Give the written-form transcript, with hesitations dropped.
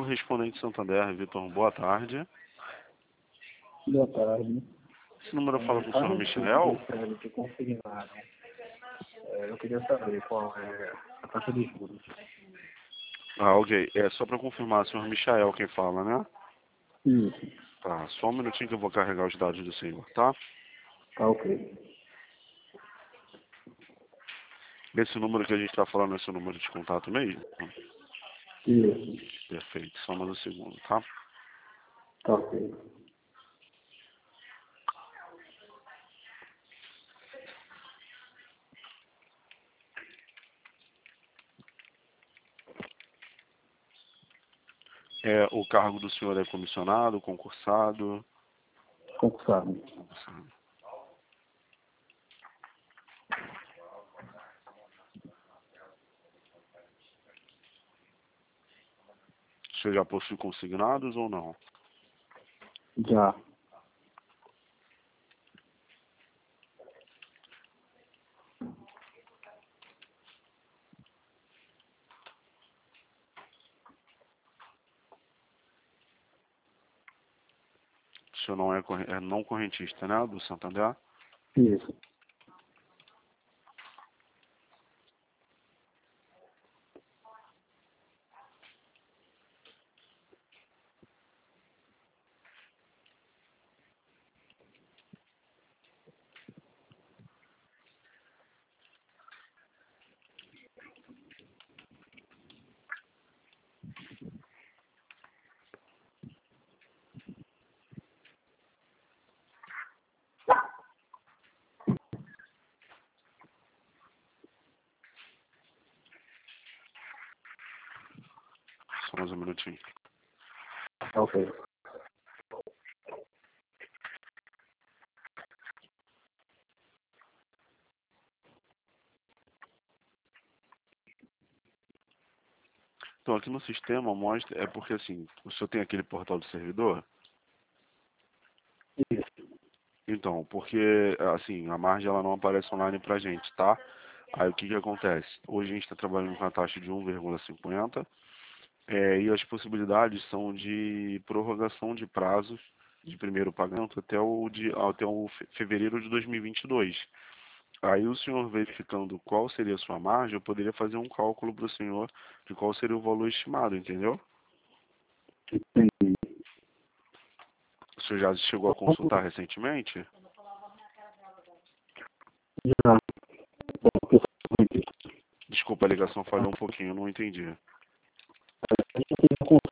Correspondente Santander, Vitor, boa tarde. Boa tarde. Esse número fala com o senhor Michael? Que consignaram. Eu queria saber qual é a taxa de juros. Ah, ok. É só para confirmar, senhor Michael quem fala, né? Isso. Tá, só um minutinho que eu vou carregar os dados do senhor, tá? Tá ok. Esse número que a gente está falando é seu número de contato mesmo? Isso. Perfeito, só mais um segundo, tá? Tá ok. O cargo do senhor é comissionado, concursado? Concursado. Concursado. O senhor já possui consignados ou não? Já. O senhor não é não correntista, né, do Santander? Isso. Só mais um minutinho. Tá ok. Então, aqui no sistema mostra, é porque assim, o senhor tem aquele portal do servidor? Isso. Então, porque assim, a margem ela não aparece online pra gente, tá? Aí o que que acontece? Hoje a gente está trabalhando com a taxa de 1,50, e as possibilidades são de prorrogação de prazos de primeiro pagamento até o fevereiro de 2022. Aí o senhor verificando qual seria a sua margem, eu poderia fazer um cálculo para o senhor de qual seria o valor estimado, entendeu? Entendi. O senhor já chegou a consultar recentemente? Já. Bom, eu sou correntista. Desculpa, a ligação falhou um pouquinho, eu não entendi. A gente tem